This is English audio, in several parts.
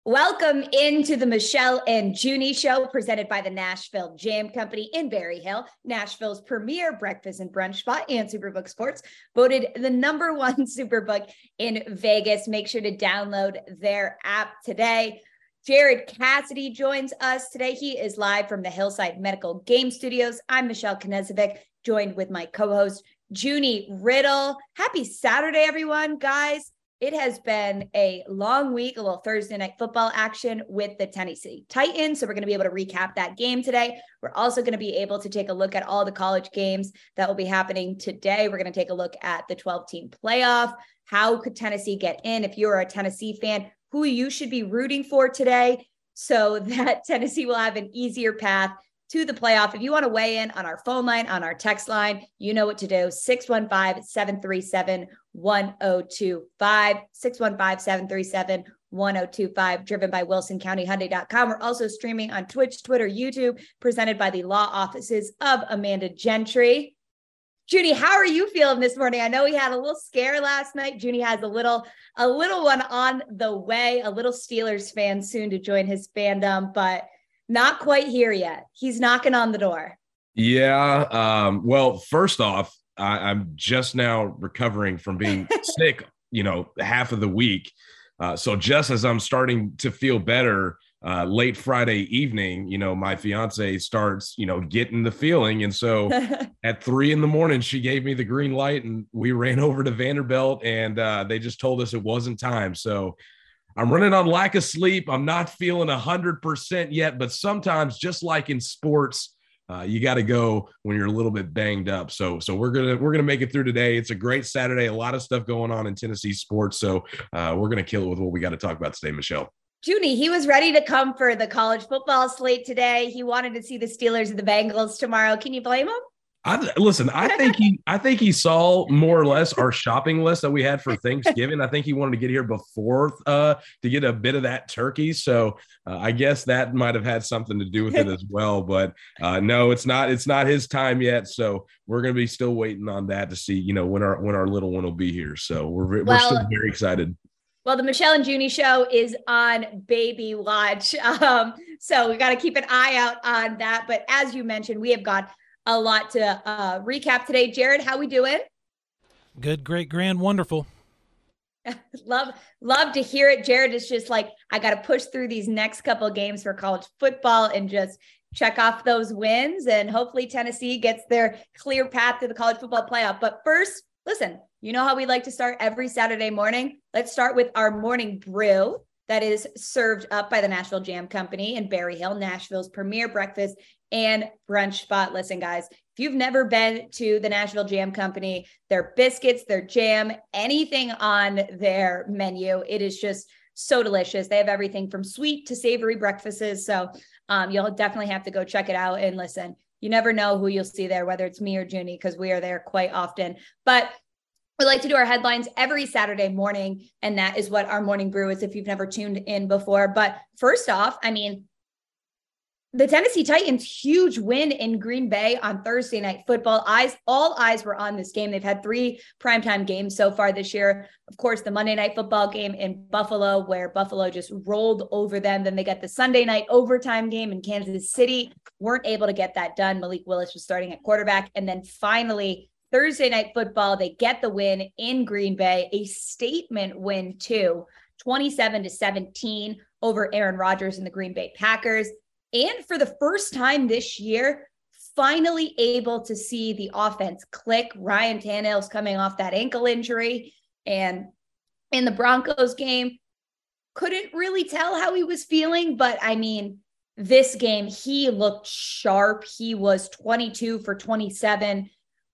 Welcome into the Michelle and Junie Show, presented by the Nashville Jam Company in Berry Hill, Nashville's premier breakfast and brunch spot, and Superbook Sports, voted the #1 Superbook in Vegas. Make sure to download their app today. Jared Cassidy joins us today. He is live from the Hillside Medical Game Studios. I'm Michelle Knezovic, joined with my co-host, Junie Riddle. Happy Saturday, everyone, guys. It has been a long week, a little Thursday night football action with the Tennessee Titans. So we're going to be able to recap that game today. We're also going to be able to take a look at all the college games that will be happening today. We're going to take a look at the 12-team playoff. How could Tennessee get in? If you're a Tennessee fan, who you should be rooting for today so that Tennessee will have an easier path to the playoff. If you want to weigh in on our phone line, on our text line, you know what to do. 615-737-1025, 615-737-1025, driven by WilsonCountyHyundai.com. We're also streaming on Twitch, Twitter, YouTube, presented by the law offices of Amanda Gentry. Junie, how are you feeling this morning? I know we had a little scare last night. Junie has a little one on the way, a little Steelers fan soon to join his fandom, but not quite here yet. He's knocking on the door. Yeah. Well, first off, I'm just now recovering from being sick, half of the week. So just as I'm starting to feel better, late Friday evening, my fiance starts, getting the feeling. And so at 3 a.m, she gave me the green light and we ran over to Vanderbilt and they just told us it wasn't time. So I'm running on lack of sleep. I'm not feeling 100% yet, but sometimes, just like in sports, you got to go when you're a little bit banged up. So we're gonna make it through today. It's a great Saturday. A lot of stuff going on in Tennessee sports. So we're gonna kill it with what we got to talk about today, Michelle. Junie, he was ready to come for the college football slate today. He wanted to see the Steelers and the Bengals tomorrow. Can you blame him? I think he saw more or less our shopping list that we had for Thanksgiving. I think he wanted to get here before to get a bit of that turkey. So I guess that might have had something to do with it as well. But no, it's not his time yet. So we're going to be still waiting on that to see, when our little one will be here. So we're still very excited. Well, the Michelle and Junie Show is on baby watch. So we got to keep an eye out on that. But as you mentioned, we have got a lot to recap today. Jared, how we doing? Good, great, grand, wonderful. Love to hear it. Jared is just like, I got to push through these next couple of games for college football and just check off those wins. And hopefully Tennessee gets their clear path to the college football playoff. But first, listen, you know how we like to start every Saturday morning? Let's start with our morning brew that is served up by the Nashville Jam Company in Berry Hill, Nashville's premier breakfast and brunch spot. Listen, guys, if you've never been to the Nashville Jam Company, their biscuits, their jam, anything on their menu, it is just so delicious. They have everything from sweet to savory breakfasts. So you'll definitely have to go check it out. And listen, you never know who you'll see there, whether it's me or Junie, because we are there quite often. But we like to do our headlines every Saturday morning, and that is what our morning brew is if you've never tuned in before. But first off, the Tennessee Titans, huge win in Green Bay on Thursday Night Football. All eyes were on this game. They've had 3 primetime games so far this year. Of course, the Monday Night Football game in Buffalo, where Buffalo just rolled over them. Then they got the Sunday night overtime game in Kansas City. Weren't able to get that done. Malik Willis was starting at quarterback. And then finally, Thursday Night Football, they get the win in Green Bay, a statement win too, 27-17 over Aaron Rodgers and the Green Bay Packers. And for the first time this year, finally able to see the offense click. Ryan Tannehill's coming off that ankle injury. And in the Broncos game, couldn't really tell how he was feeling. But this game, he looked sharp. He was 22 for 27,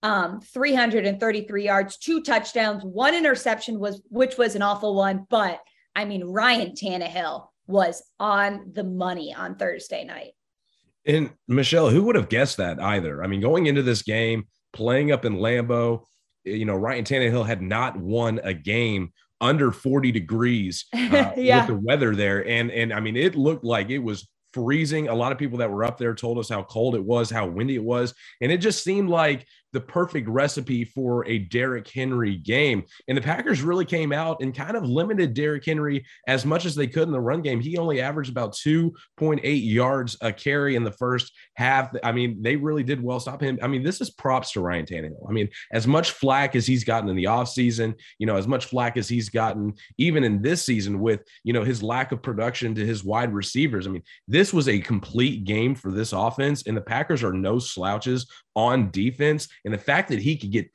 333 yards, 2 touchdowns, 1 interception, which was an awful one. But Ryan Tannehill was on the money on Thursday night. And Michelle, who would have guessed that either? Going into this game, playing up in Lambeau, Ryan Tannehill had not won a game under 40 degrees with the weather there. And it looked like it was freezing. A lot of people that were up there told us how cold it was, how windy it was. And it just seemed like the perfect recipe for a Derrick Henry game. And the Packers really came out and kind of limited Derrick Henry as much as they could in the run game. He only averaged about 2.8 yards a carry in the first half. I mean, they really did well stop him. I mean, this is props to Ryan Tannehill. I mean, as much flack as he's gotten in the offseason, as much flack as he's gotten even in this season with, his lack of production to his wide receivers. I mean, this was a complete game for this offense, and the Packers are no slouches on defense. And the fact that he could get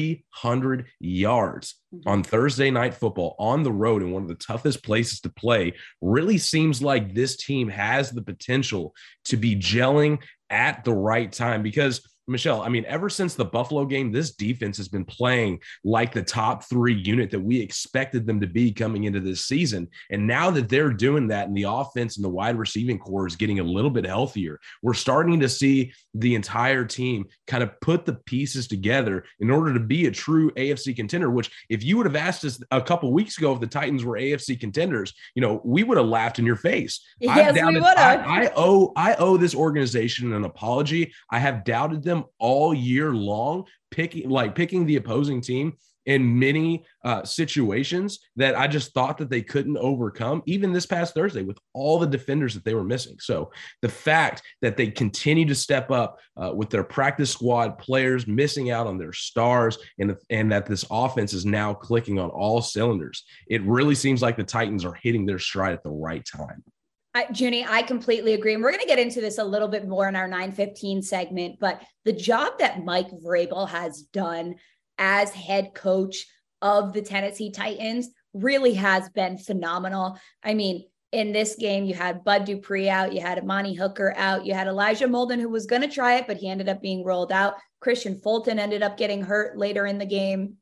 300 yards on Thursday Night Football on the road in one of the toughest places to play really seems like this team has the potential to be gelling at the right time. Because Michelle, I mean, ever since the Buffalo game, this defense has been playing like the top 3 unit that we expected them to be coming into this season. And now that they're doing that and the offense and the wide receiving core is getting a little bit healthier, we're starting to see the entire team kind of put the pieces together in order to be a true AFC contender, which if you would have asked us a couple of weeks ago if the Titans were AFC contenders, we would have laughed in your face. Yes, we would have. I owe this organization an apology. I have doubted them all year long, picking the opposing team in many situations that I just thought that they couldn't overcome, even this past Thursday with all the defenders that they were missing. So the fact that they continue to step up with their practice squad players missing out on their stars and that this offense is now clicking on all cylinders, it really seems like the Titans are hitting their stride at the right time. Junie, I completely agree. And we're going to get into this a little bit more in our 9:15 segment, but the job that Mike Vrabel has done as head coach of the Tennessee Titans really has been phenomenal. I mean, in this game, you had Bud Dupree out, you had Amani Hooker out, you had Elijah Molden, who was going to try it, but he ended up being rolled out. Christian Fulton ended up getting hurt later in the game.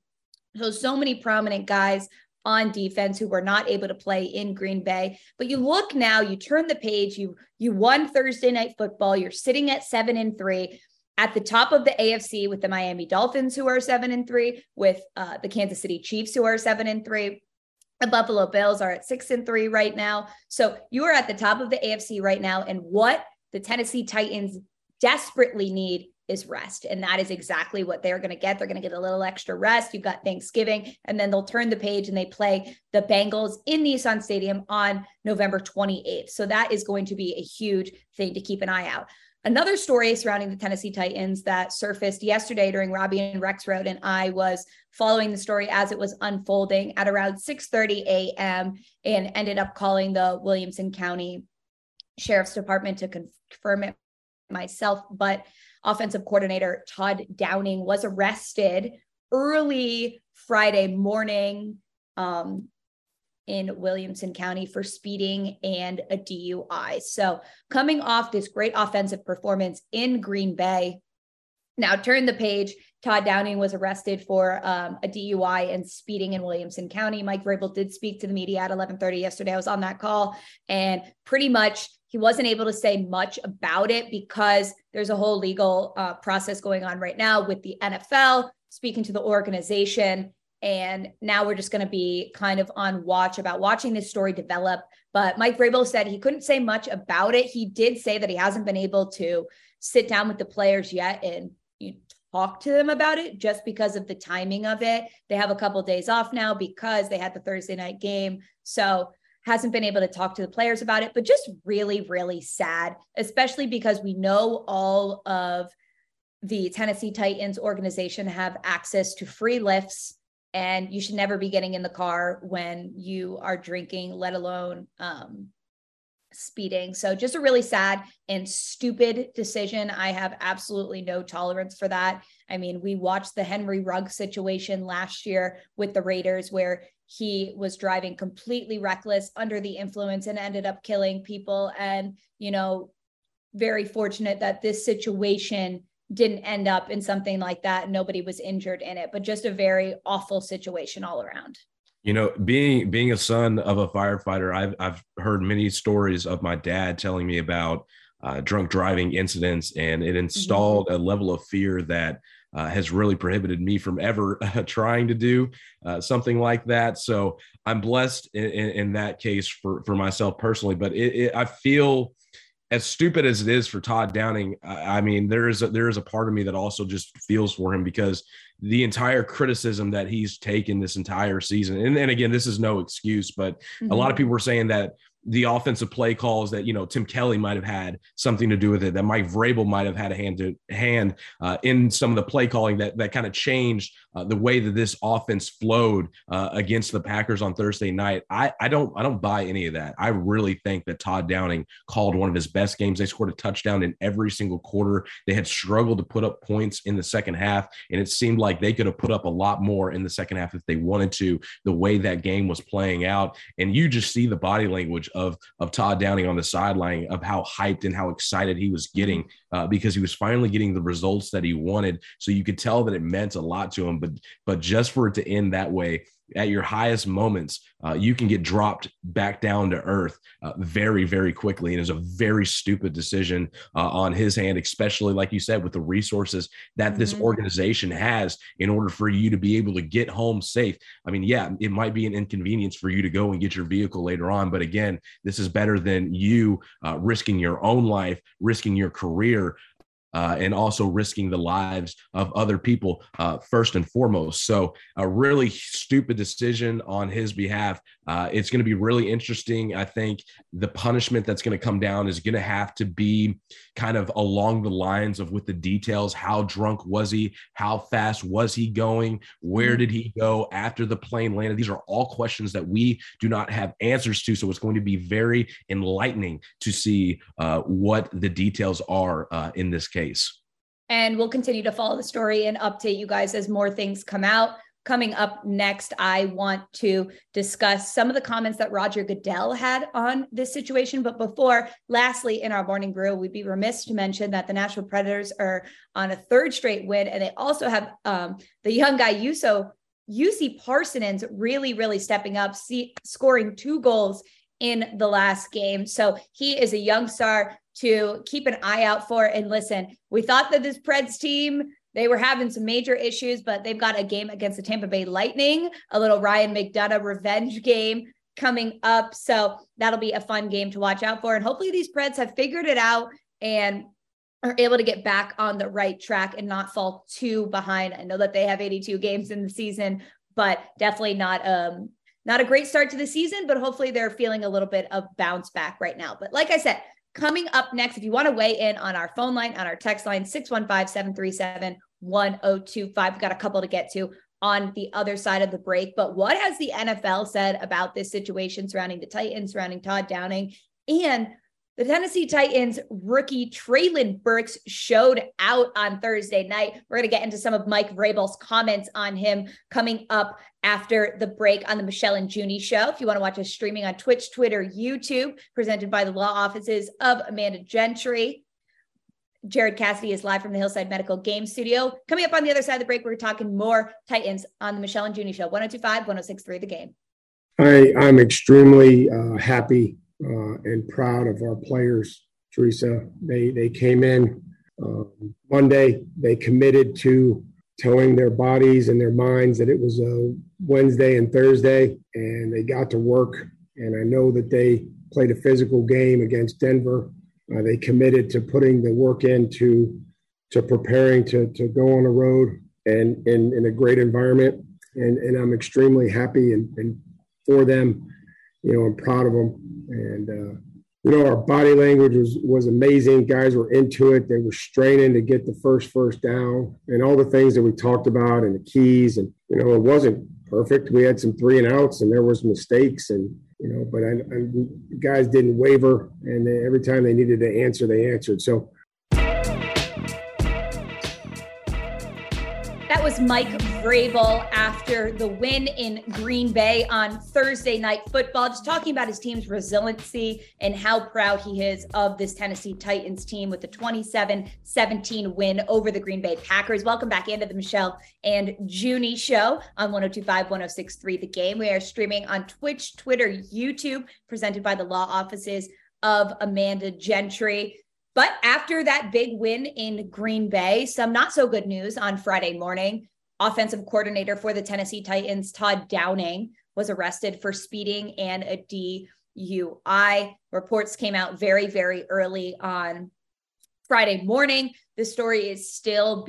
So many prominent guys on defense who were not able to play in Green Bay. But you look now, you turn the page, you won Thursday Night Football, you're sitting at 7-3 at the top of the AFC with the Miami Dolphins, who are 7-3, with the Kansas City Chiefs, who are 7-3. The Buffalo Bills are at 6-3 right now. So you are at the top of the AFC right now. And what the Tennessee Titans desperately need is rest. And that is exactly what they're going to get. They're going to get a little extra rest. You've got Thanksgiving, and then they'll turn the page and they play the Bengals in Nissan Stadium on November 28th. So that is going to be a huge thing to keep an eye out. Another story surrounding the Tennessee Titans that surfaced yesterday during Robbie and Rex Road, and I was following the story as it was unfolding at around 6:30 a.m. and ended up calling the Williamson County Sheriff's Department to confirm it myself. But offensive coordinator Todd Downing was arrested early Friday morning in Williamson County for speeding and a DUI. So coming off this great offensive performance in Green Bay, now turn the page. Todd Downing was arrested for a DUI and speeding in Williamson County. Mike Vrabel did speak to the media at 11:30 yesterday. I was on that call, and pretty much he wasn't able to say much about it because there's a whole legal process going on right now with the NFL speaking to the organization. And now we're just going to be kind of on watch about watching this story develop. But Mike Vrabel said he couldn't say much about it. He did say that he hasn't been able to sit down with the players yet and talk to them about it just because of the timing of it. They have a couple of days off now because they had the Thursday night game. So hasn't been able to talk to the players about it, but just really, really sad, especially because we know all of the Tennessee Titans organization have access to free lifts, and you should never be getting in the car when you are drinking, let alone speeding. So just a really sad and stupid decision. I have absolutely no tolerance for that. I mean, we watched the Henry Ruggs situation last year with the Raiders where he was driving completely reckless under the influence and ended up killing people. And, very fortunate that this situation didn't end up in something like that. Nobody was injured in it, but just a very awful situation all around. Being a son of a firefighter, I've heard many stories of my dad telling me about drunk driving incidents, and it installed a level of fear that has really prohibited me from ever trying to do something like that. So I'm blessed in that case for myself personally, but I feel as stupid as it is for Todd Downing, I mean, there is a part of me that also just feels for him, because the entire criticism that he's taken this entire season, and again, this is no excuse, but a lot of people were saying that the offensive play calls that, Tim Kelly might have had something to do with it, that Mike Vrabel might have had a hand in some of the play calling that kind of changed the way that this offense flowed against the Packers on Thursday night. I don't buy any of that. I really think that Todd Downing called one of his best games. They scored a touchdown in every single quarter. They had struggled to put up points in the second half, and it seemed like they could have put up a lot more in the second half if they wanted to, the way that game was playing out. And you just see the body language of Todd Downing on the sideline, of how hyped and how excited he was getting because he was finally getting the results that he wanted. So you could tell that it meant a lot to him, but just for it to end that way, at your highest moments, you can get dropped back down to earth very, very quickly. And it was a very stupid decision on his hand, especially, like you said, with the resources that this organization has in order for you to be able to get home safe. I mean, yeah, it might be an inconvenience for you to go and get your vehicle later on. But again, this is better than you risking your own life, risking your career, and also risking the lives of other people first and foremost. So a really stupid decision on his behalf. It's going to be really interesting. I think the punishment that's going to come down is going to have to be kind of along the lines of, with the details, how drunk was he? How fast was he going? Where did he go after the plane landed? These are all questions that we do not have answers to. So it's going to be very enlightening to see what the details are in this case. And we'll continue to follow the story and update you guys as more things come out. Coming up next, I want to discuss some of the comments that Roger Goodell had on this situation. But before, lastly, in our morning brew, we'd be remiss to mention that the Nashville Predators are on a third straight win. And they also have the young guy, UC Parsons, really stepping up, scoring 2 goals in the last game. So he is a young star to keep an eye out for. And listen, we thought that this Preds team, they were having some major issues, but they've got a game against the Tampa Bay Lightning, a little Ryan McDonough revenge game coming up. So that'll be a fun game to watch out for. And hopefully these Preds have figured it out and are able to get back on the right track and not fall too behind. I know that they have 82 games in the season, but definitely not a great start to the season, but hopefully they're feeling a little bit of bounce back right now. But like I said, coming up next, if you want to weigh in on our phone line, on our text line, 615-737-1025, we've got a couple to get to on the other side of the break. But what has the NFL said about this situation surrounding the Titans, surrounding Todd Downing, and the Tennessee Titans rookie Treylon Burks showed out on Thursday night? We're going to get into some of Mike Vrabel's comments on him coming up after the break on the Michelle and Junie Show. If you want to watch us streaming on Twitch, Twitter, YouTube, presented by the law offices of Amanda Gentry. Jared Cassidy is live from the Hillside Medical Game Studio. Coming up on the other side of the break, we're talking more Titans on the Michelle and Junie Show, 102.5, 106.3 The Game. I'm extremely happy and proud of our players, Teresa. They came in Monday. They committed to telling their bodies and their minds that it was a Wednesday and Thursday, and they got to work. And I know that they played a physical game against Denver. They committed to putting the work into preparing to go on the road and in a great environment. And I'm extremely happy and for them. I'm proud of them. And, our body language was amazing. Guys were into it. They were straining to get the first down and all the things that we talked about and the keys. And, it wasn't perfect. We had some 3 and outs and there was mistakes and, but guys didn't waver. And every time they needed to answer, they answered. So that was Mike Vrabel after the win in Green Bay on Thursday Night Football, just talking about his team's resiliency and how proud he is of this Tennessee Titans team with the 27-17 win over the Green Bay Packers. Welcome back into the Michelle and Junie Show on 102.5, 106.3 The Game. We are streaming on Twitch, Twitter, YouTube, presented by the law offices of Amanda Gentry. But after that big win in Green Bay, some not so good news on Friday morning. Offensive coordinator for the Tennessee Titans, Todd Downing, was arrested for speeding and a Reports came out very, very early on Friday morning. The story is still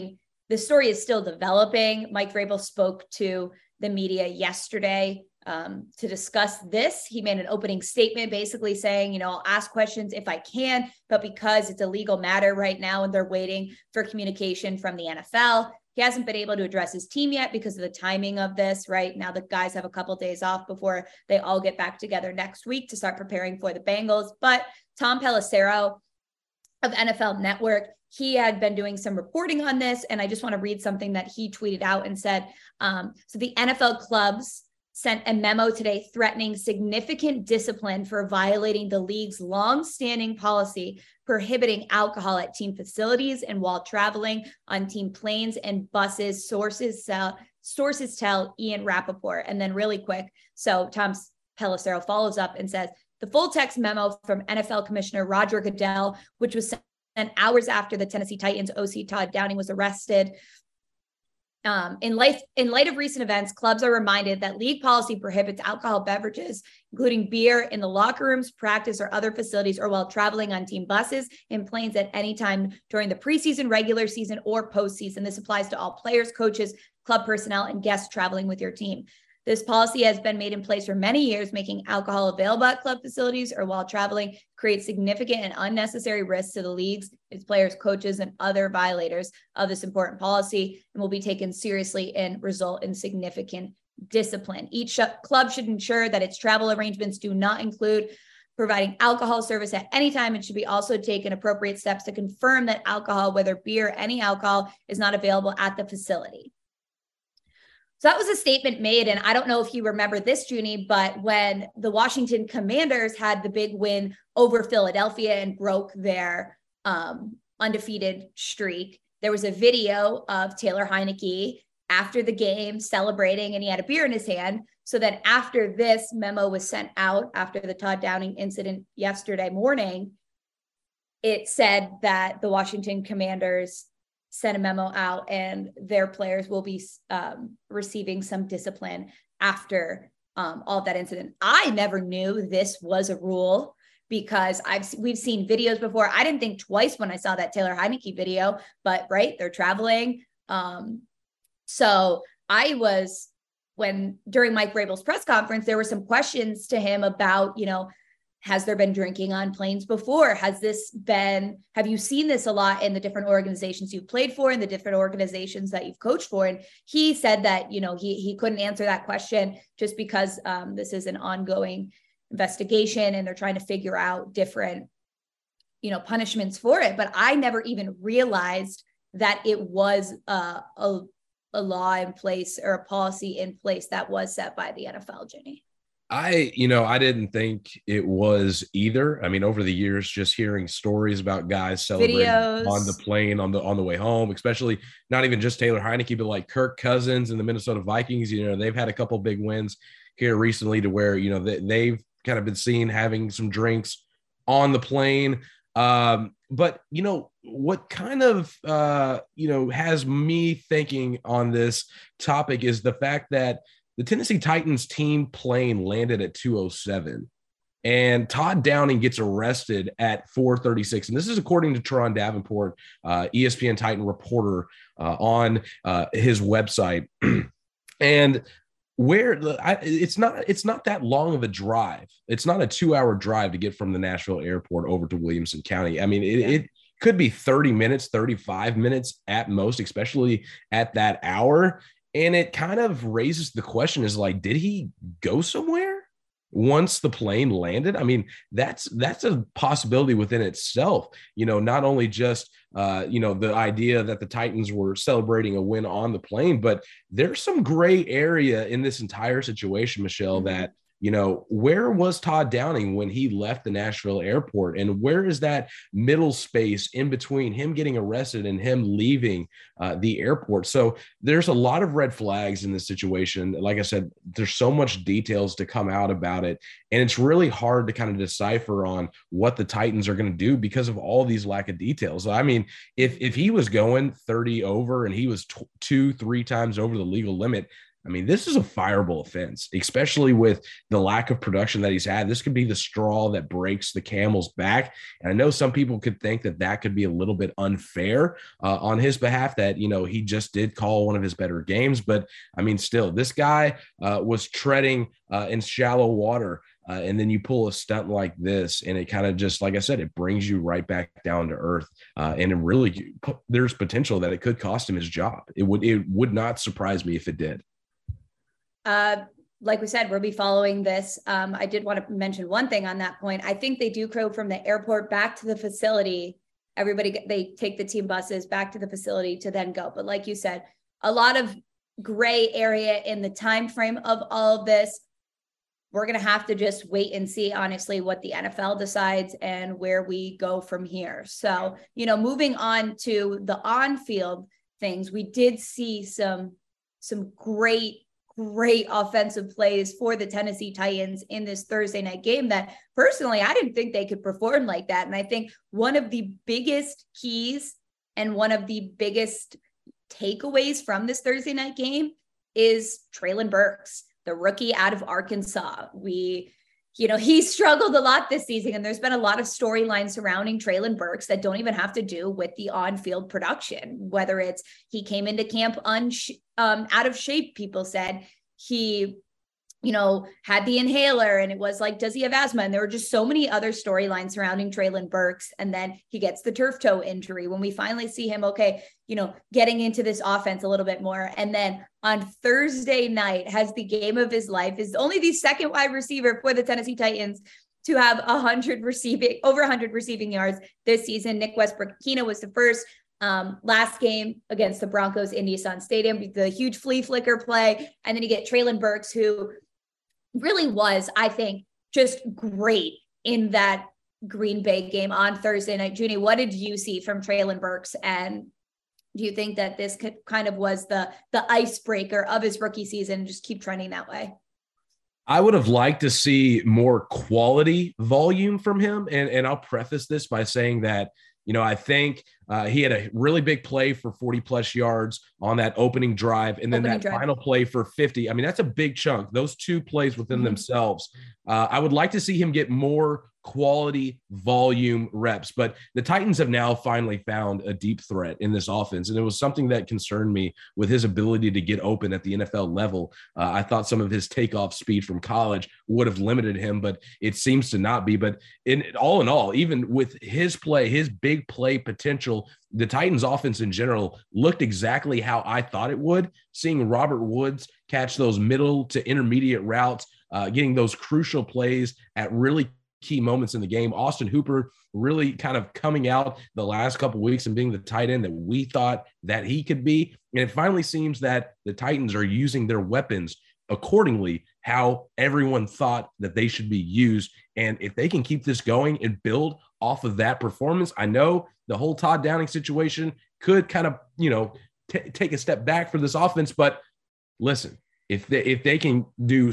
developing. Mike Vrabel spoke to the media yesterday to discuss this. He made an opening statement basically saying, I'll ask questions if I can, but because it's a legal matter right now and they're waiting for communication from the NFL, he hasn't been able to address his team yet because of the timing of this. Right now, the guys have a couple of days off before they all get back together next week to start preparing for the Bengals. But Tom Pelissero of NFL Network, he had been doing some reporting on this. And I just want to read something that he tweeted out and said, so the NFL clubs sent a memo today threatening significant discipline for violating the league's longstanding policy prohibiting alcohol at team facilities and while traveling on team planes and buses. Sources tell Ian Rappaport. And then really quick, so Tom Pelissero follows up and says, the full text memo from NFL Commissioner Roger Goodell, which was sent hours after the Tennessee Titans OC Todd Downing was arrested. In light of recent events, clubs are reminded that league policy prohibits alcohol beverages, including beer, in the locker rooms, practice, or other facilities, or while traveling on team buses and planes at any time during the preseason, regular season, or postseason. This applies to all players, coaches, club personnel, and guests traveling with your team. This policy has been made in place for many years. Making alcohol available at club facilities or while traveling creates significant and unnecessary risks to the leagues, its players, coaches, and other violators of this important policy, and will be taken seriously and result in significant discipline. Each club should ensure that its travel arrangements do not include providing alcohol service at any time, and should be also taken appropriate steps to confirm that alcohol, whether beer or any alcohol, is not available at the facility. So that was a statement made. And I don't know if you remember this, Junie, but when the Washington Commanders had the big win over Philadelphia and broke their undefeated streak, there was a video of Taylor Heinicke after the game celebrating, and he had a beer in his hand. So then after this memo was sent out, after the Todd Downing incident yesterday morning, it said that the Washington Commanders sent a memo out and their players will be receiving some discipline after all of that incident. I never knew this was a rule because we've seen videos before. I didn't think twice when I saw that Taylor Heinicke video, but right, they're traveling. So during Mike Vrabel's press conference, there were some questions to him about, has there been drinking on planes before? Have you seen this a lot in the different organizations you've played for and the different organizations that you've coached for? And he said that, he couldn't answer that question just because this is an ongoing investigation and they're trying to figure out different, punishments for it. But I never even realized that it was a law in place or a policy in place that was set by the NFL, Jenny. I didn't think it was either. I mean, over the years, just hearing stories about guys celebrating videos on the plane on the way home, especially not even just Taylor Heinicke, but like Kirk Cousins and the Minnesota Vikings. They've had a couple big wins here recently to where they've kind of been seen having some drinks on the plane. But what kind of has me thinking on this topic is the fact that the Tennessee Titans team plane landed at 2:07, and Todd Downing gets arrested at 4:36. And this is according to Teron Davenport, ESPN Titan reporter on his website. And it's not that long of a drive. It's not a 2-hour drive to get from the Nashville airport over to Williamson County. I mean, it could be 30 minutes, 35 minutes at most, especially at that hour. And it kind of raises the question is like, did he go somewhere once the plane landed? I mean, that's a possibility within itself, not only just, the idea that the Titans were celebrating a win on the plane, but there's some gray area in this entire situation, Michelle, that, where was Todd Downing when he left the Nashville airport? And where is that middle space in between him getting arrested and him leaving the airport? So there's a lot of red flags in this situation. Like I said, there's so much details to come out about it. And it's really hard to kind of decipher on what the Titans are going to do because of all these lack of details. I mean, if he was going 30 over and he was 2-3 times over the legal limit, I mean, this is a fireable offense, especially with the lack of production that he's had. This could be the straw that breaks the camel's back. And I know some people could think that that could be a little bit unfair on his behalf, that, you know, he just did call one of his better games. But I mean, still, this guy was treading in shallow water. And then you pull a stunt like this, and it kind of just, like I said, it brings you right back down to earth. And it really, there's potential that it could cost him his job. It would not surprise me if it did. Like we said, we'll be following this. I did want to mention one thing on that point. I think they do go from the airport back to the facility. They take the team buses back to the facility to then go. But like you said, a lot of gray area in the time frame of all of this. We're going to have to just wait and see, honestly, what the NFL decides and where we go from here. So, you know, moving on to the on-field things, we did see some great offensive plays for the Tennessee Titans in this Thursday night game that personally, I didn't think they could perform like that. And I think one of the biggest keys and one of the biggest takeaways from this Thursday night game is Treylon Burks, the rookie out of Arkansas. He struggled a lot this season, and there's been a lot of storylines surrounding Treylon Burks that don't even have to do with the on-field production, whether it's he came into camp out of shape. People said he, had the inhaler, and it was like, does he have asthma? And there were just so many other storylines surrounding Treylon Burks. And then he gets the turf toe injury when we finally see him, getting into this offense a little bit more. And then on Thursday night has the game of his life, is only the second wide receiver for the Tennessee Titans to have over 100 receiving yards this season. Nick Westbrook-Ikhine was the first. Last game against the Broncos in Nissan Stadium, the huge flea flicker play. And then you get Treylon Burks, who really was, I think, just great in that Green Bay game on Thursday night. Junie, what did you see from Treylon Burks? And do you think that this kind of was the icebreaker of his rookie season and just keep trending that way? I would have liked to see more quality volume from him. And I'll preface this by saying that, I think he had a really big play for 40-plus yards on that opening drive, and then final play for 50. I mean, that's a big chunk. Those two plays within themselves. I would like to see him get more quality volume reps, but the Titans have now finally found a deep threat in this offense, and it was something that concerned me with his ability to get open at the NFL level. I thought some of his takeoff speed from college would have limited him, but it seems to not be. But in all, even with his play, his big play potential, the Titans offense in general looked exactly how I thought it would. Seeing Robert Woods catch those middle to intermediate routes, getting those crucial plays at really key moments in the game. Austin Hooper really kind of coming out the last couple of weeks and being the tight end that we thought that he could be. And it finally seems that the Titans are using their weapons accordingly, how everyone thought that they should be used. And if they can keep this going and build off of that performance, I know the whole Todd Downing situation could kind of, take a step back for this offense. But listen, if they can do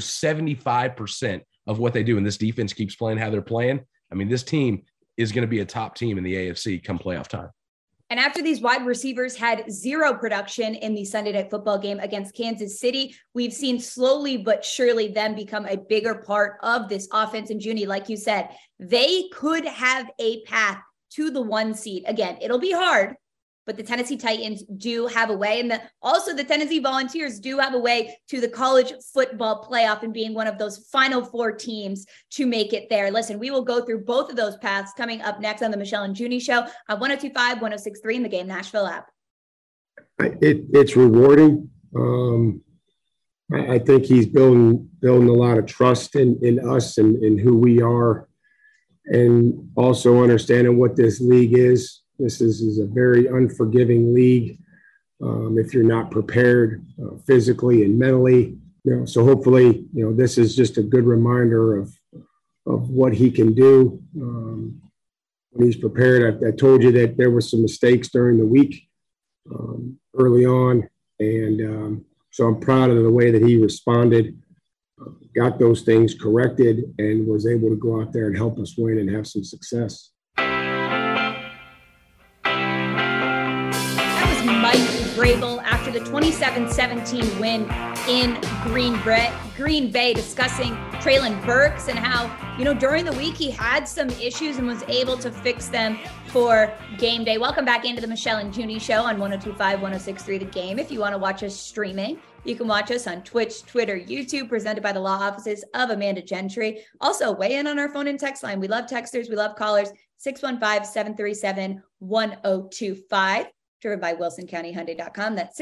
75% of what they do, and this defense keeps playing how they're playing, I mean, this team is going to be a top team in the AFC come playoff time. And after these wide receivers had zero production in the Sunday Night Football game against Kansas City, we've seen slowly but surely them become a bigger part of this offense. And Junie, like you said, they could have a path to the 1 seed. Again, it'll be hard, but the Tennessee Titans do have a way. And also the Tennessee Volunteers do have a way to the college football playoff and being one of those final 4 teams to make it there. Listen, we will go through both of those paths coming up next on the Michelle and Junie Show on 102.5, 106.3 in the Game Nashville app. It's rewarding. I think he's building a lot of trust in us and in who we are, and also understanding what this league is. This is a very unforgiving league if you're not prepared physically and mentally. So hopefully, this is just a good reminder of what he can do when he's prepared. I told you that there were some mistakes during the week early on, and so I'm proud of the way that he responded, got those things corrected, and was able to go out there and help us win and have some success. Mike Vrabel after after the 27-17 win in Green Bay, discussing Treylon Burks and how, during the week he had some issues and was able to fix them for game day. Welcome back into the Michelle and Junie Show on 102.5, 106.3 The Game. If you want to watch us streaming, you can watch us on Twitch, Twitter, YouTube, presented by the law offices of Amanda Gentry. Also, weigh in on our phone and text line. We love texters. We love callers. 615-737-1025. Driven by WilsonCountyHyundai.com. That's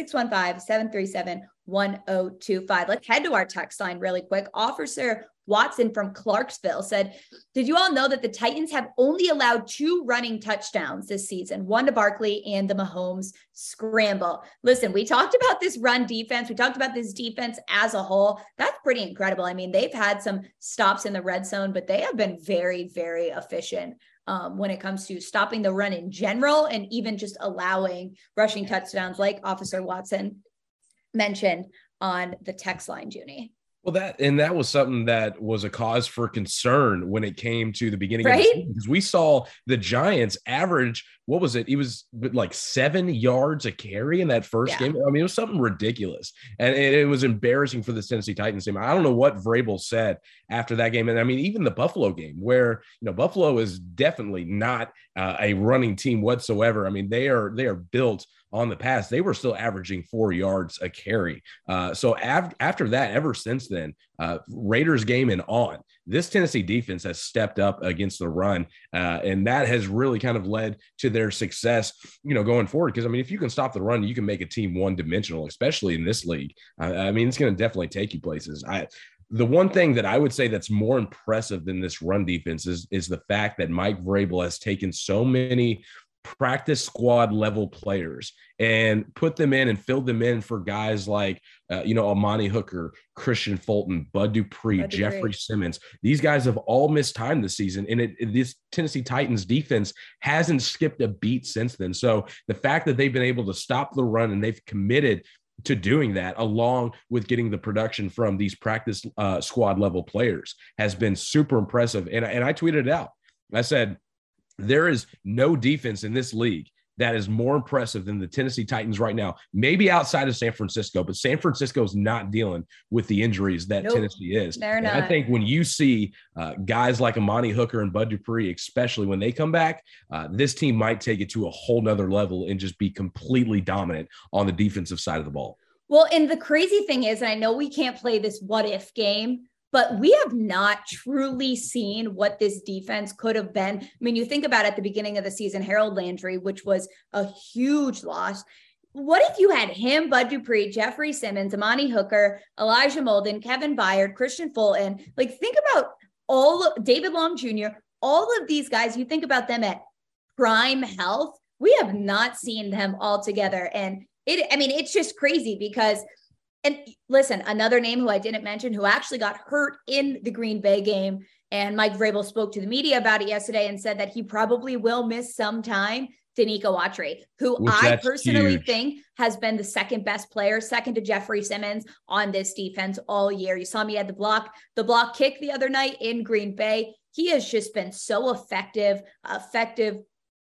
615-737-1025. Let's head to our text line really quick. Officer Watson from Clarksville said, did you all know that the Titans have only allowed 2 running touchdowns this season, one to Barkley and the Mahomes scramble? Listen, we talked about this run defense. We talked about this defense as a whole. That's pretty incredible. I mean, they've had some stops in the red zone, but they have been very, very efficient when it comes to stopping the run in general, and even just allowing rushing touchdowns like Officer Watson mentioned on the text line, Junie. Well, that was something that was a cause for concern when it came to the beginning of the season, because we saw the Giants average, what was it? It was like 7 yards a carry in that first game. I mean, it was something ridiculous. And it was embarrassing for the Tennessee Titans team. I don't know what Vrabel said after that game. And I mean, even the Buffalo game where, Buffalo is definitely not a running team whatsoever. I mean, they are built on the pass. They were still averaging 4 yards a carry. So after that, ever since then, Raiders game and on, this Tennessee defense has stepped up against the run. And that has really kind of led to their success, going forward. Because, I mean, if you can stop the run, you can make a team one-dimensional, especially in this league. I mean, it's going to definitely take you places. The one thing that I would say that's more impressive than this run defense is the fact that Mike Vrabel has taken so many practice squad level players and put them in and filled them in for guys like, Amani Hooker, Christian Fulton, Bud Dupree, Jeffrey Simmons. These guys have all missed time this season. And this Tennessee Titans defense hasn't skipped a beat since then. So the fact that they've been able to stop the run and they've committed to doing that, along with getting the production from these practice squad level players, has been super impressive. And I tweeted it out. I said, there is no defense in this league that is more impressive than the Tennessee Titans right now, maybe outside of San Francisco, but San Francisco is not dealing with the injuries that Tennessee is. They're not. I think when you see guys like Amani Hooker and Bud Dupree, especially when they come back, this team might take it to a whole nother level and just be completely dominant on the defensive side of the ball. Well, and the crazy thing is, and I know we can't play this what if game, but we have not truly seen what this defense could have been. I mean, you think about at the beginning of the season, Harold Landry, which was a huge loss. What if you had him, Bud Dupree, Jeffrey Simmons, Amani Hooker, Elijah Molden, Kevin Byard, Christian Fulton? Like, think about David Long Jr., all of these guys, you think about them at prime health. We have not seen them all together. And it's just crazy because, and listen, another name who I didn't mention, who actually got hurt in the Green Bay game, and Mike Vrabel spoke to the media about it yesterday and said that he probably will miss some time, Denico Autry, who I personally think has been the second best player, second to Jeffrey Simmons on this defense all year. You saw me at the block kick the other night in Green Bay. He has just been so effective, affecting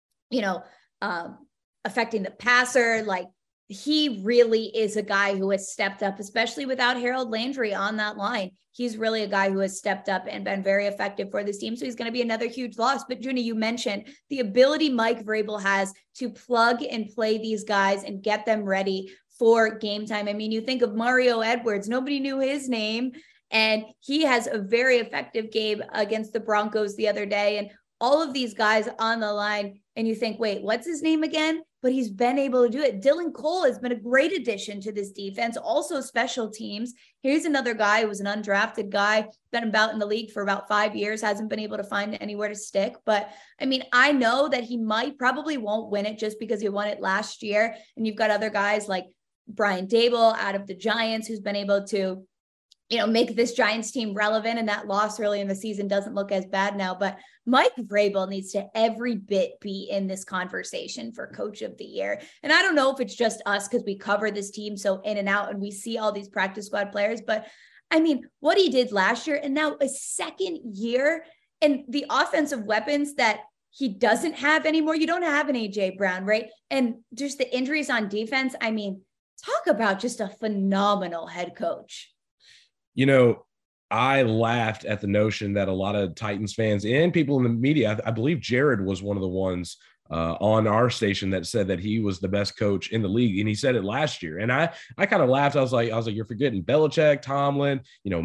the passer. Like, he really is a guy who has stepped up, especially without Harold Landry on that line. He's really a guy who has stepped up and been very effective for this team. So he's going to be another huge loss. But Junie, you mentioned the ability Mike Vrabel has to plug and play these guys and get them ready for game time. I mean, you think of Mario Edwards, nobody knew his name, and he has a very effective game against the Broncos the other day. And all of these guys on the line, and you think, wait, what's his name again? But he's been able to do it. Dylan Cole has been a great addition to this defense, also special teams. Here's another guy who was an undrafted guy, been about in the league for about 5 years, hasn't been able to find anywhere to stick. But I mean, I know that he probably won't win it just because he won it last year. And you've got other guys like Brian Daboll out of the Giants, who's been able to, make this Giants team relevant. And that loss early in the season doesn't look as bad now. But Mike Vrabel needs to every bit be in this conversation for Coach of the Year. And I don't know if it's just us because we cover this team so in and out and we see all these practice squad players. But I mean, what he did last year and now a second year, and the offensive weapons that he doesn't have anymore. You don't have an AJ Brown, right? And just the injuries on defense. I mean, Talk about just a phenomenal head coach. You know, I laughed at the notion that a lot of Titans fans and people in the media, I believe Jared was one of the ones on our station that said that he was the best coach in the league. And he said it last year. And I kind of laughed. I was like, you're forgetting Belichick, Tomlin,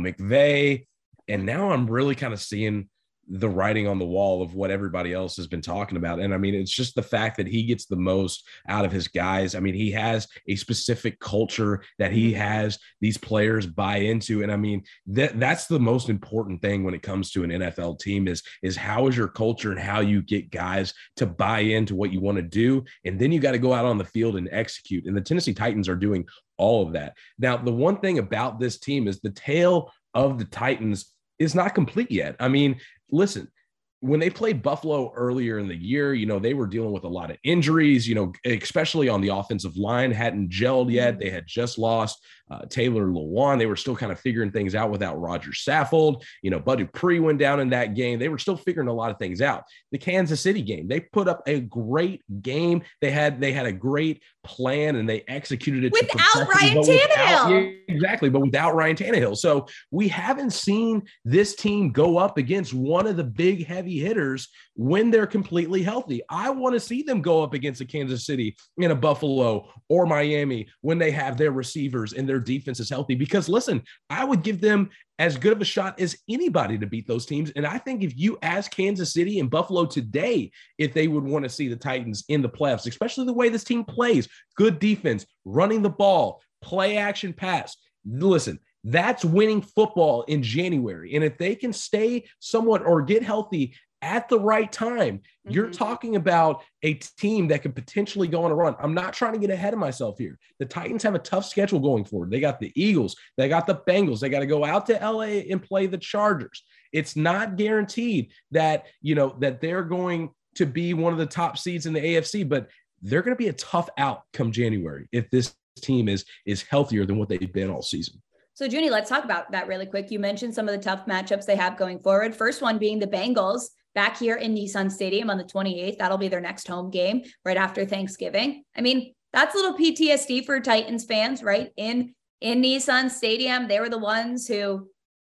McVay. And now I'm really kind of seeing the writing on the wall of what everybody else has been talking about. And I mean, it's just the fact that he gets the most out of his guys. I mean, he has a specific culture that he has these players buy into. And I mean, that's the most important thing when it comes to an NFL team is how is your culture and how you get guys to buy into what you want to do. And then you got to go out on the field and execute. And the Tennessee Titans are doing all of that. Now, the one thing about this team is the tale of the Titans is not complete yet. I mean, listen, when they played Buffalo earlier in the year, they were dealing with a lot of injuries, especially on the offensive line, hadn't gelled yet. They had just lost Taylor Lewan. They were still kind of figuring things out without Roger Saffold. Bud Dupree went down in that game. They were still figuring a lot of things out. The Kansas City game, they put up a great game. They had a great plan and they executed it without Ryan Tannehill. Exactly, but without Ryan Tannehill. So we haven't seen this team go up against one of the big heavy hitters when they're completely healthy. I want to see them go up against a Kansas City in a Buffalo or Miami when they have their receivers and their defense is healthy, because listen, I would give them as good of a shot as anybody to beat those teams. And I think if you ask Kansas City and Buffalo today, if they would want to see the Titans in the playoffs, especially the way this team plays, good defense, running the ball, play action pass, listen, that's winning football in January. And if they can stay somewhat or get healthy at the right time, you're talking about a team that could potentially go on a run. I'm not trying to get ahead of myself here. The Titans have a tough schedule going forward. They got the Eagles. They got the Bengals. They got to go out to LA and play the Chargers. It's not guaranteed that, that they're going to be one of the top seeds in the AFC, but they're going to be a tough out come January if this team is healthier than what they've been all season. So, Junie, let's talk about that really quick. You mentioned some of the tough matchups they have going forward. First one being the Bengals back here in Nissan Stadium on the 28th. That'll be their next home game right after Thanksgiving. I mean, that's a little PTSD for Titans fans, right? In Nissan Stadium, they were the ones who,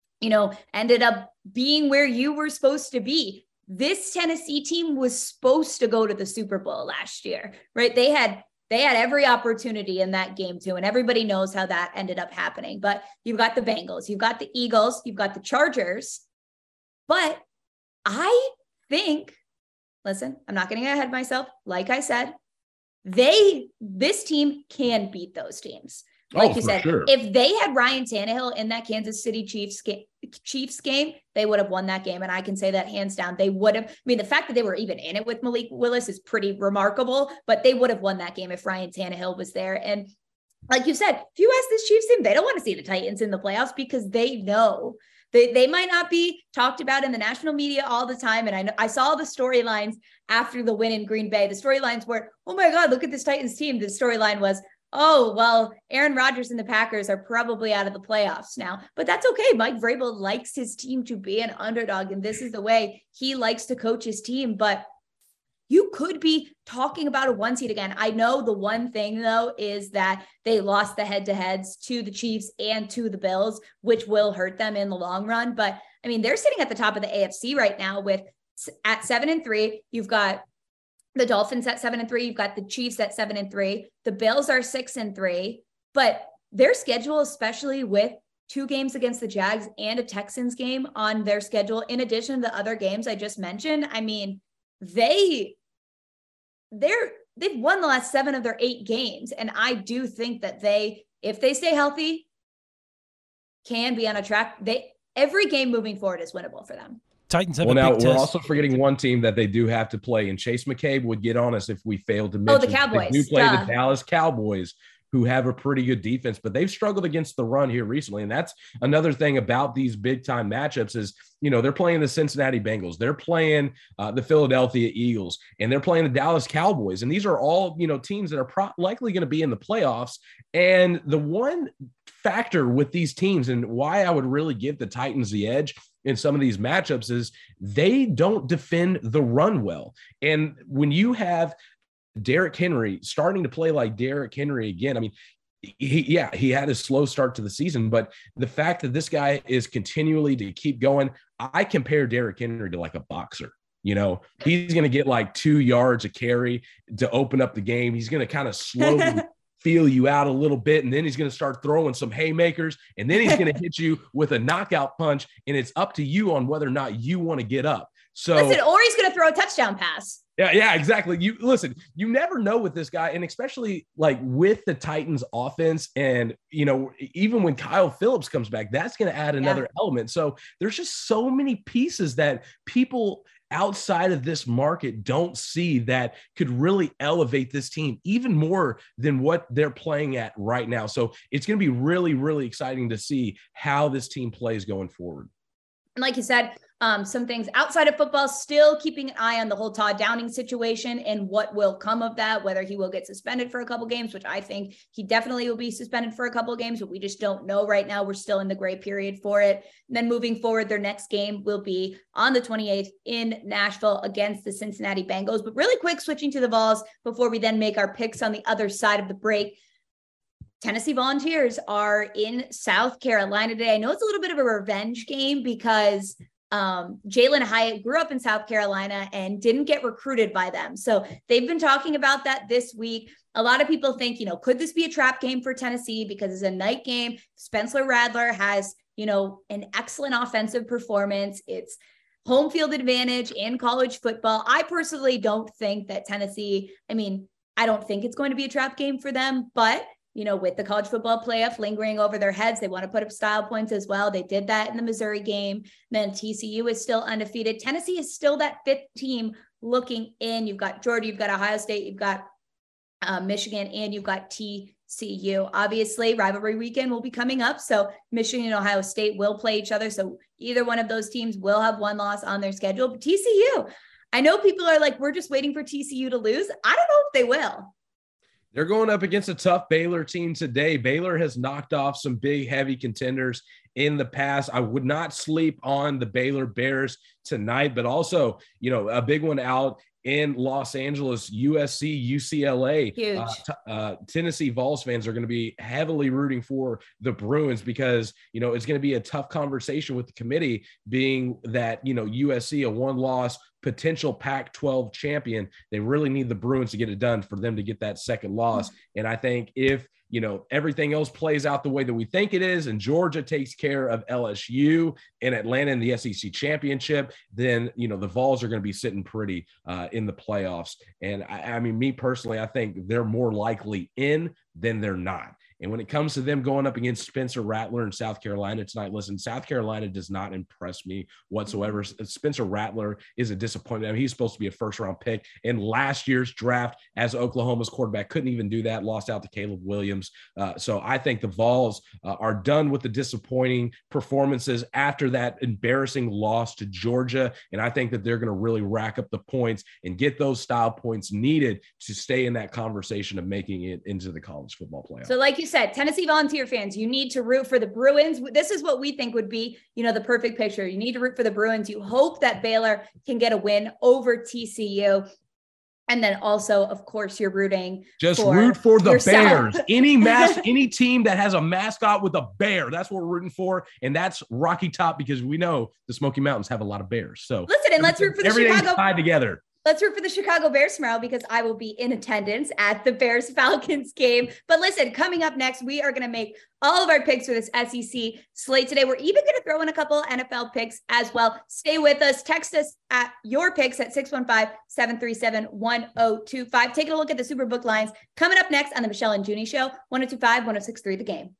ended up being where you were supposed to be. This Tennessee team was supposed to go to the Super Bowl last year, right? They had every opportunity in that game too. And everybody knows how that ended up happening. But you've got the Bengals, you've got the Eagles, you've got the Chargers. But I think, listen, I'm not getting ahead of myself. Like I said, this team can beat those teams. Like you said, sure. If they had Ryan Tannehill in that Kansas City Chiefs game, they would have won that game. And I can say that hands down, they would have. I mean, the fact that they were even in it with Malik Willis is pretty remarkable, but they would have won that game if Ryan Tannehill was there. And like you said, if you ask this Chiefs team, they don't want to see the Titans in the playoffs because they know they might not be talked about in the national media all the time. And I saw the storylines after the win in Green Bay. The storylines were, oh my God, look at this Titans team. The storyline was, oh, well, Aaron Rodgers and the Packers are probably out of the playoffs now, but that's okay. Mike Vrabel likes his team to be an underdog, and this is the way he likes to coach his team. But you could be talking about a one seed again. I know the one thing, though, is that they lost the head-to-heads to the Chiefs and to the Bills, which will hurt them in the long run. But, I mean, they're sitting at the top of the AFC right now at 7-3. You've got the Dolphins at 7-3. You've got the Chiefs at 7-3. The Bills are 6-3, but their schedule, especially with 2 games against the Jags and a Texans game on their schedule, in addition to the other games I just mentioned, I mean, they've won the last 7 of their 8 games. And I do think that if they stay healthy, can be on a track. Every game moving forward is winnable for them. Titans have now we're also forgetting one team that they do have to play, and Chase McCabe would get on us if we failed to mention. Oh, the Cowboys. They do play the Dallas Cowboys, who have a pretty good defense, but they've struggled against the run here recently. And that's another thing about these big time matchups is, they're playing the Cincinnati Bengals, they're playing the Philadelphia Eagles, and they're playing the Dallas Cowboys. And these are all, teams that are likely going to be in the playoffs. And the one factor with these teams and why I would really give the Titans the edge in some of these matchups is they don't defend the run well. And when you have Derrick Henry starting to play like Derrick Henry again, I mean, he had a slow start to the season, but the fact that this guy is continually to keep going, I compare Derrick Henry to like a boxer. You know, he's going to get like 2 yards a carry to open up the game. He's going to kind of slowly feel you out a little bit, and then he's going to start throwing some haymakers, and then he's going to hit you with a knockout punch, and it's up to you on whether or not you want to get up. So listen, or he's going to throw a touchdown pass. Yeah, exactly. You never know with this guy, and especially like with the Titans offense, and even when Kyle Phillips comes back, that's going to add another element. So there's just so many pieces that people outside of this market don't see that could really elevate this team even more than what they're playing at right now. So it's going to be really, really exciting to see how this team plays going forward. And like you said, some things outside of football, still keeping an eye on the whole Todd Downing situation and what will come of that, whether he will get suspended for a couple games, which I think he definitely will be suspended for a couple of games, but we just don't know right now. We're still in the gray period for it. And then moving forward, their next game will be on the 28th in Nashville against the Cincinnati Bengals. But really quick, switching to the Vols before we then make our picks on the other side of the break. Tennessee Volunteers are in South Carolina today. I know it's a little bit of a revenge game because Jalen Hyatt grew up in South Carolina and didn't get recruited by them. So they've been talking about that this week. A lot of people think, could this be a trap game for Tennessee because it's a night game? Spencer Rattler has, an excellent offensive performance. It's home field advantage in college football. I personally don't think that Tennessee, I don't think it's going to be a trap game for them, but with the college football playoff lingering over their heads, they want to put up style points as well. They did that in the Missouri game. Then TCU is still undefeated. Tennessee is still that fifth team looking in. You've got Georgia, you've got Ohio State, you've got Michigan, and you've got TCU. Obviously, rivalry weekend will be coming up. So Michigan and Ohio State will play each other. So either one of those teams will have one loss on their schedule. But TCU, I know people are like, we're just waiting for TCU to lose. I don't know if they will. They're going up against a tough Baylor team today. Baylor has knocked off some big, heavy contenders in the past. I would not sleep on the Baylor Bears tonight, but also, a big one out in Los Angeles, USC, UCLA. Huge. Tennessee Vols fans are going to be heavily rooting for the Bruins because, it's going to be a tough conversation with the committee being that, USC, a one-loss potential Pac-12 champion. They really need the Bruins to get it done for them to get that second loss. And I think if, everything else plays out the way that we think it is, and Georgia takes care of LSU and Atlanta in the SEC championship, then, the Vols are going to be sitting pretty in the playoffs. And me personally, I think they're more likely in than they're not. And when it comes to them going up against Spencer Rattler in South Carolina tonight, listen, South Carolina does not impress me whatsoever. Spencer Rattler is a disappointment. He's supposed to be a first-round pick in last year's draft as Oklahoma's quarterback. Couldn't even do that, lost out to Caleb Williams. So I think the Vols are done with the disappointing performances after that embarrassing loss to Georgia. And I think that they're going to really rack up the points and get those style points needed to stay in that conversation of making it into the college football playoff. So like you said, Tennessee Volunteer fans, you need to root for the Bruins. This is what we think would be, the perfect picture. You need to root for the Bruins. You hope that Baylor can get a win over TCU. And then also, of course, you're rooting. Root for the yourself. Bears. Any team that has a mascot with a bear, that's what we're rooting for. And that's Rocky Top because we know the Smoky Mountains have a lot of bears. So listen, and let's root for the Chicago. Tied together. Let's root for the Chicago Bears tomorrow because I will be in attendance at the Bears-Falcons game. But listen, coming up next, we are going to make all of our picks for this SEC slate today. We're even going to throw in a couple NFL picks as well. Stay with us. Text us at your picks at 615-737-1025. Taking a look at the Superbook lines coming up next on the Michelle and Junie Show, 102.5, 106.3 The Game.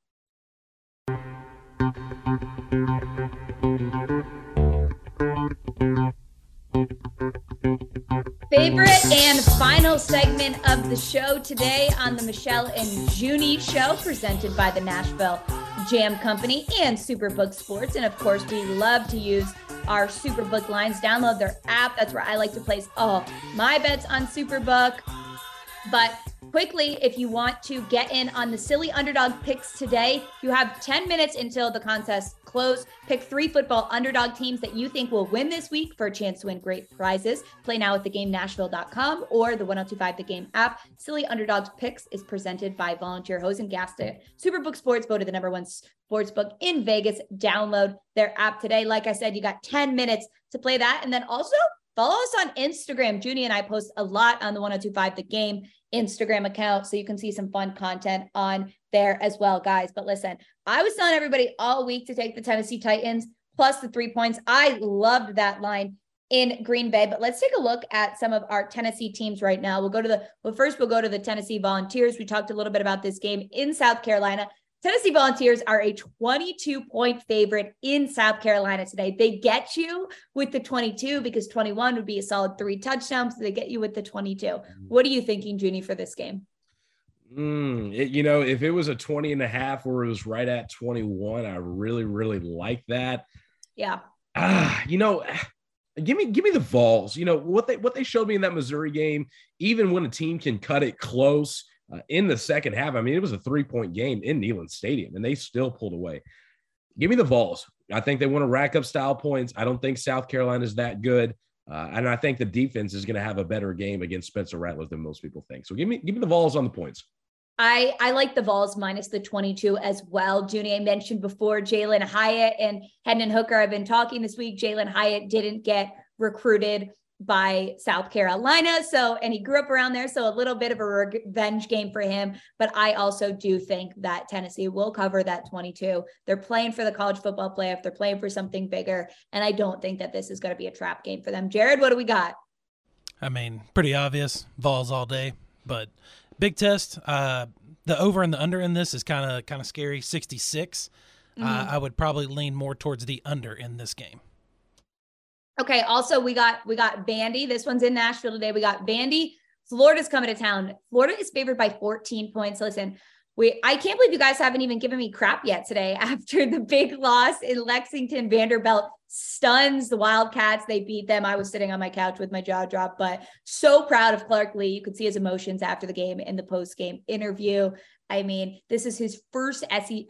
Favorite and final segment of the show today on the Michelle and Junie Show, presented by the Nashville Jam Company and Superbook Sports. And of course, we love to use our Superbook lines. Download their app. That's where I like to place all my bets on Superbook. But quickly, if you want to get in on the silly underdog picks today, you have 10 minutes until the contest close. Pick 3 football underdog teams that you think will win this week for a chance to win great prizes. Play now at theGameNashville.com or the 1025 The Game app. Silly Underdogs Picks is presented by Volunteer Hose and Gas. Superbook Sports voted the #1 sportsbook in Vegas. Download their app today. Like I said, you got 10 minutes to play that. And then also follow us on Instagram. Junie and I post a lot on the 1025 The Game Instagram account, so you can see some fun content on there as well, guys. But listen, I was telling everybody all week to take the Tennessee Titans plus the 3 points. I loved that line in Green Bay, but let's take a look at some of our Tennessee teams right now. We'll go to the Tennessee Volunteers. We talked a little bit about this game in South Carolina. Tennessee Volunteers are a 22-point favorite in South Carolina today. They get you with the 22 because 21 would be a solid 3 touchdowns. So they get you with the 22. What are you thinking, Junie, for this game? If it was a 20.5 or it was right at 21, I really, really like that. Yeah. Give me the Vols. What they showed me in that Missouri game, even when a team can cut it close, in the second half, it was a 3-point game in Neyland Stadium, and they still pulled away. Give me the Vols. I think they want to rack up style points. I don't think South Carolina is that good, and I think the defense is going to have a better game against Spencer Rattler than most people think. So give me the Vols on the points. I like the Vols minus the 22 as well. Junie, I mentioned before Jalen Hyatt and Hendon Hooker. I've been talking this week. Jalen Hyatt didn't get recruited by South Carolina. And he grew up around there. So a little bit of a revenge game for him. But I also do think that Tennessee will cover that 22. They're playing for the college football playoff. They're playing for something bigger. And I don't think that this is going to be a trap game for them. Jared, what do we got? Pretty obvious. Vols all day, but big test. The over and the under in this is kind of scary. 66. I would probably lean more towards the under in this game. Okay. Also, we got Vandy. This one's in Nashville today. We got Vandy. Florida's coming to town. Florida is favored by 14 points. Listen, I can't believe you guys haven't even given me crap yet today after the big loss in Lexington. Vanderbilt stuns the Wildcats. They beat them. I was sitting on my couch with my jaw dropped, but so proud of Clark Lee. You could see his emotions after the game in the post-game interview. This is his first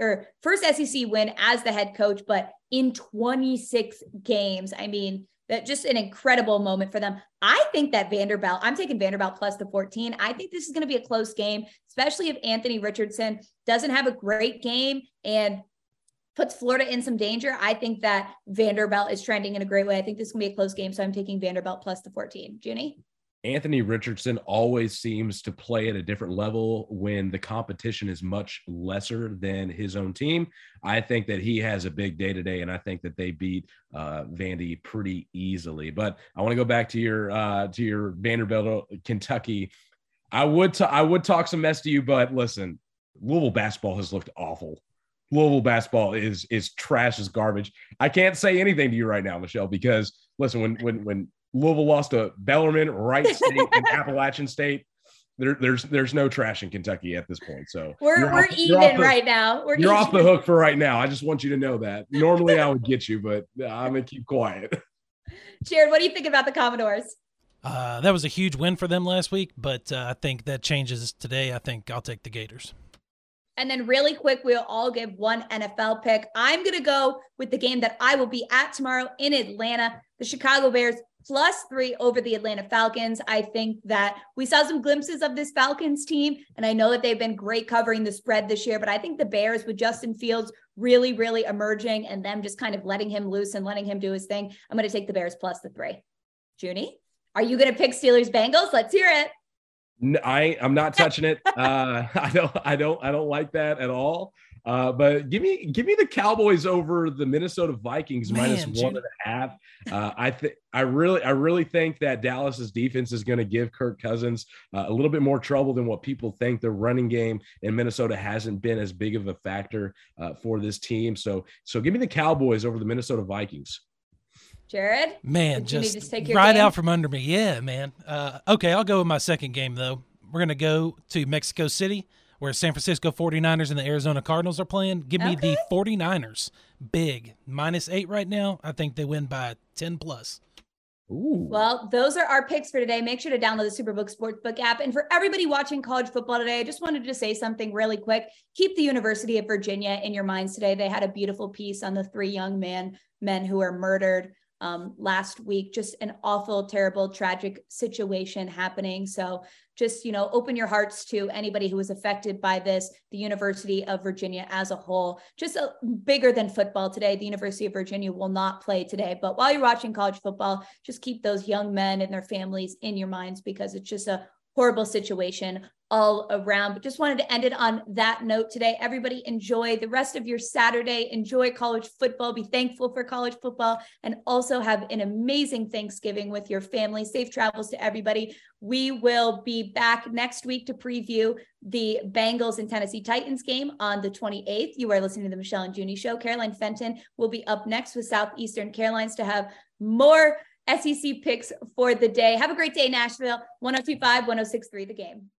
SEC win as the head coach, but in 26 games. That just an incredible moment for them. I think that I'm taking Vanderbilt plus the 14. I think this is going to be a close game, especially if Anthony Richardson doesn't have a great game and puts Florida in some danger. I think that Vanderbilt is trending in a great way. I think this is going to be a close game, so I'm taking Vanderbilt plus the 14. Junie? Anthony Richardson always seems to play at a different level when the competition is much lesser than his own team. I think that he has a big day today, and I think that they beat Vandy pretty easily. But I want to go back to your Vanderbilt, Kentucky. I would talk some mess to you, but listen, Louisville basketball has looked awful. Louisville basketball is trash as garbage. I can't say anything to you right now, Michelle, because listen, when Louisville lost to Bellarmine, Wright State, and Appalachian State, there's no trash in Kentucky at this point. So we're even right now. You're off the hook for right now. I just want you to know that. Normally I would get you, but I'm gonna keep quiet. Jared, what do you think about the Commodores? That was a huge win for them last week, but I think that changes today. I think I'll take the Gators. And then really quick, we'll all give one NFL pick. I'm going to go with the game that I will be at tomorrow in Atlanta, the Chicago Bears +3 over the Atlanta Falcons. I think that we saw some glimpses of this Falcons team, and I know that they've been great covering the spread this year, but I think the Bears with Justin Fields really, really emerging and them just kind of letting him loose and letting him do his thing. I'm going to take the Bears +3. Junie, are you going to pick Steelers Bengals? Let's hear it. No, I'm not touching it. I don't like that at all. But give me the Cowboys over the Minnesota Vikings -1.5. I really think that Dallas's defense is going to give Kirk Cousins a little bit more trouble than what people think. The running game in Minnesota hasn't been as big of a factor for this team. So give me the Cowboys over the Minnesota Vikings. Jared? Man, just right out from under me. Yeah, man. Okay, I'll go with my second game, though. We're going to go to Mexico City, where San Francisco 49ers and the Arizona Cardinals are playing. Give me the 49ers. Big. -8 right now. I think they win by 10+. Ooh. Well, those are our picks for today. Make sure to download the Superbook Sportsbook app. And for everybody watching college football today, I just wanted to say something really quick. Keep the University of Virginia in your minds today. They had a beautiful piece on the 3 young men who were murdered last week. Just an awful, terrible, tragic situation happening. So just, open your hearts to anybody who was affected by this, the University of Virginia as a whole. Just bigger than football today. The University of Virginia will not play today. But while you're watching college football, just keep those young men and their families in your minds, because it's just a horrible situation all around. But just wanted to end it on that note today. Everybody enjoy the rest of your Saturday. Enjoy college football. Be thankful for college football, and also have an amazing Thanksgiving with your family. Safe travels to everybody. We will be back next week to preview the Bengals and Tennessee Titans game on the 28th. You are listening to the Michelle and Junie Show. Caroline Fenton will be up next with Southeastern Carolines to have more SEC picks for the day. Have a great day, Nashville. 102.5, 106.3 The Game.